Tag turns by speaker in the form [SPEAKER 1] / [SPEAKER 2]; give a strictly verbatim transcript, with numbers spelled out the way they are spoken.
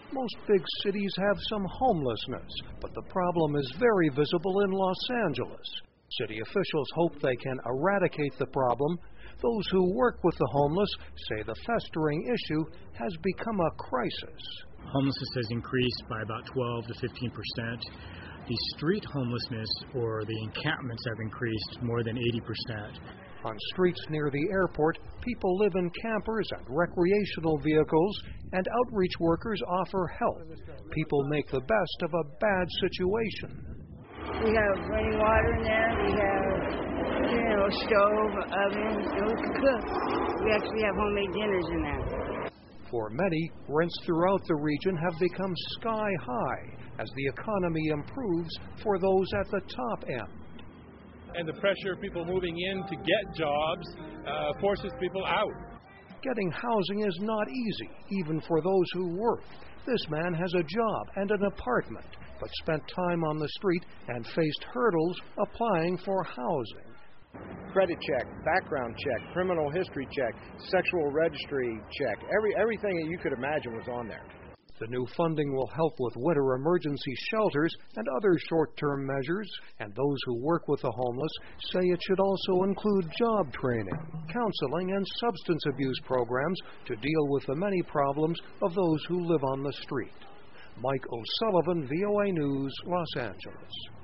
[SPEAKER 1] Most big cities have some homelessness, but the problem is very visible in Los Angeles. City officials hope they can eradicate the problem. Those who work with the homeless say the festering issue has become a crisis.
[SPEAKER 2] Homelessness has increased by about twelve to fifteen percent. The street homelessness, or the encampments, have increased more than eighty percent.
[SPEAKER 1] On streets near the airport, people live in campers and recreational vehicles, and outreach workers offer help. People make the best of a bad situation.
[SPEAKER 3] We have running water in there. We have, you know, a stove, oven, and we can cook. We actually have homemade dinners in there.
[SPEAKER 1] For many, rents throughout the region have become sky high as the economy improves for those at the top end.
[SPEAKER 4] And the pressure of people moving in to get jobs uh, forces people out.
[SPEAKER 1] Getting housing is not easy, even for those who work. This man has a job and an apartment, but spent time on the street and faced hurdles applying for housing.
[SPEAKER 5] Credit check, background check, criminal history check, sexual registry check, every everything that you could imagine was on there.
[SPEAKER 1] The new funding will help with winter emergency shelters and other short-term measures, and those who work with the homeless say it should also include job training, counseling, and substance abuse programs to deal with the many problems of those who live on the street. Mike O'Sullivan, V O A News, Los Angeles.